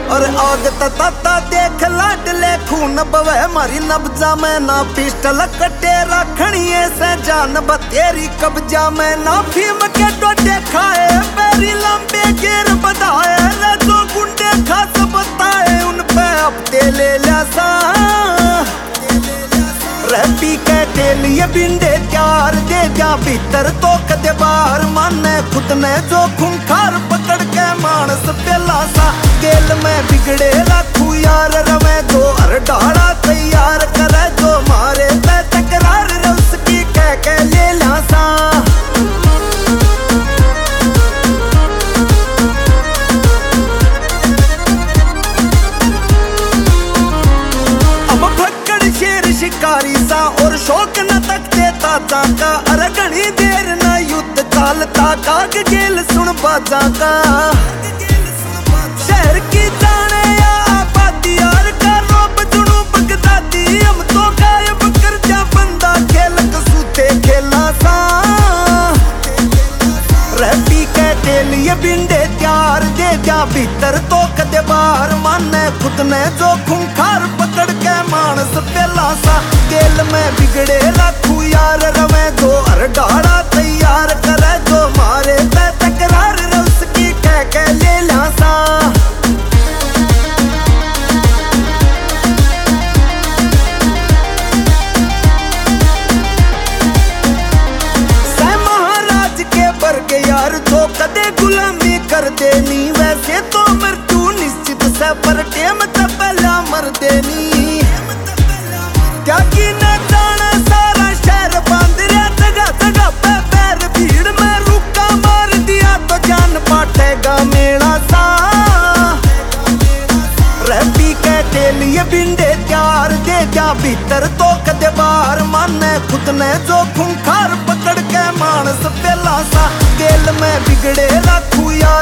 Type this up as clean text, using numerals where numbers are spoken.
और आग तता देख लाडले खून बवे मारी नब्जा में ना पिस्टल कटे रखनी से जान बतेरी कब्जा में ना भीम के टोटे खाए मेरी लंबे घेर बधाए रे जो गुंडे खास बताए उन पे हफ्ते ले लिया सा रैपी के लिए बिंडे त्यार दे जा भीतर तो कदे बाहर माने खुद ने जो खूंखार पकड़ के मानस पेला सा गेल में बिगड़े लाखू यार रवे जो हर डाड़ा तैयार करे जो मारे पे तकरार रस की कह के ले ला सा शिकारी सा और शौक न तकते ताता का अरे घनी देर न युद्ध चालता काग गेल सुन बाजा का शहर की जाने या आबादी यार का रोब जुनू बगदादी हम तो गायब कर जा बंदा खेल कसूते खेला सा रैपी के लिए बिंडे त्यार दे जा भीतर तो कदे बाहर माने खुद ने जो खूंखार पकड़ के मानस पेला सा गेल में बिगड़े लाखू यार रवे जो हर डाड़ा तैयार करे जो मारे पे तकरार रस की कह के ले ला सा महाराज के वर्ग यार जो कदे गुलामी कर देनी वैसे तो मृत्यु निश्चित से पर टेम तब पहला मर देनी त्यागी न जाना सारा शहर बांध रहा जगह जगह पे पैर भीड़ में रुका मार दिया तो जान पाटेगा मेरा सा रैपी के लिए बिंडे त्यार दे जा भीतर तो कदे बाहर माने खुद ने जो खूंखार पकड़ के मानस पेला सा गेल में बिगड़े लाखू यार